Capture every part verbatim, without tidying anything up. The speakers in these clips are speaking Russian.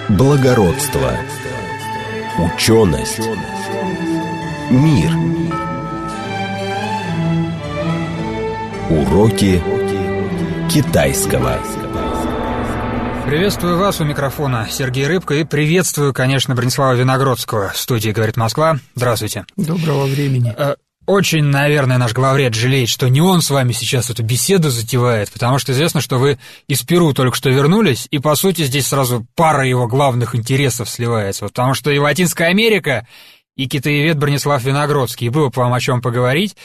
благородство, ученость, мир. Уроки китайского. Приветствую вас, у микрофона Сергей Рыбко, и приветствую, конечно, Бронислава Виногродского. В студии «Говорит Москва». Здравствуйте. Доброго времени. Очень, наверное, наш главред жалеет, что не он с вами сейчас эту беседу затевает, потому что известно, что вы из Перу только что вернулись, и, по сути, здесь сразу пара его главных интересов сливается, потому что и Латинская Америка, и китаевед Бронислав Виногродский, и было бы вам о чем поговорить.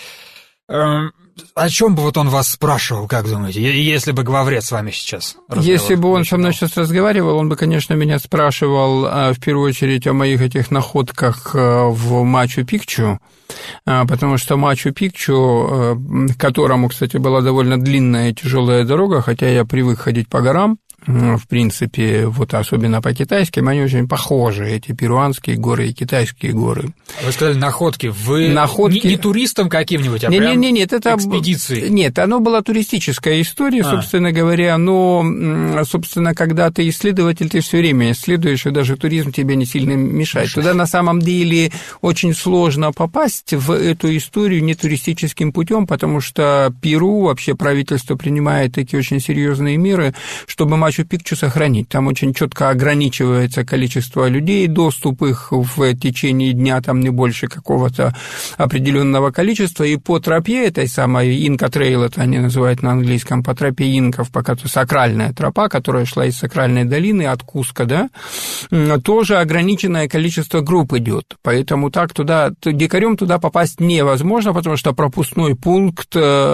О чем бы вот он вас спрашивал, как думаете, если бы главред с вами сейчас разговаривал? Если бы он со мной сейчас разговаривал, он бы, конечно, меня спрашивал в первую очередь о моих этих находках в Мачу-Пикчу, потому что Мачу-Пикчу, к которому, кстати, была довольно длинная и тяжелая дорога, хотя я привык ходить по горам, в принципе, вот особенно по китайским, они очень похожи, эти перуанские горы и китайские горы. Вы сказали находки, вы находки... не, не туристом каким-нибудь, а не, прям не, не, нет, это... экспедицией? Нет, оно была туристическая история, а. собственно говоря, но, собственно, когда ты исследователь, ты все время исследуешь, и даже туризм тебе не сильно мешает. Туда на самом деле очень сложно попасть в эту историю не туристическим путем, потому что Перу, вообще правительство принимает такие очень серьезные меры, чтобы Мачу-Пикчу сохранить. Там очень четко ограничивается количество людей, доступ их в течение дня там не больше какого-то определенного количества, и по тропе этой самой Инка-трейл, это они называют на английском, по тропе инков, пока то сакральная тропа, которая шла из сакральной долины от Куска, да, тоже ограниченное количество групп идет, поэтому так туда, дикарем туда попасть невозможно, потому что пропускной пункт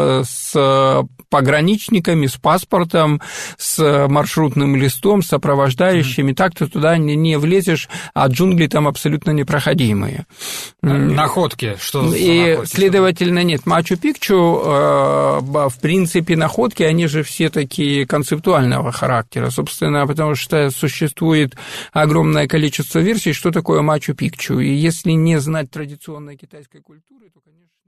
с пограничниками, с паспортом, с маршрутным листом, с сопровождающими, так ты туда не, не влезешь, а джунгли там абсолютно непроходимые. Находки, что за И, находки? следовательно, нет, Мачу-Пикчу, в принципе, находки, они же все такие концептуального характера, собственно, потому что существует огромное количество версий, что такое Мачу-Пикчу, и если не знать традиционной китайской культуры, то, конечно,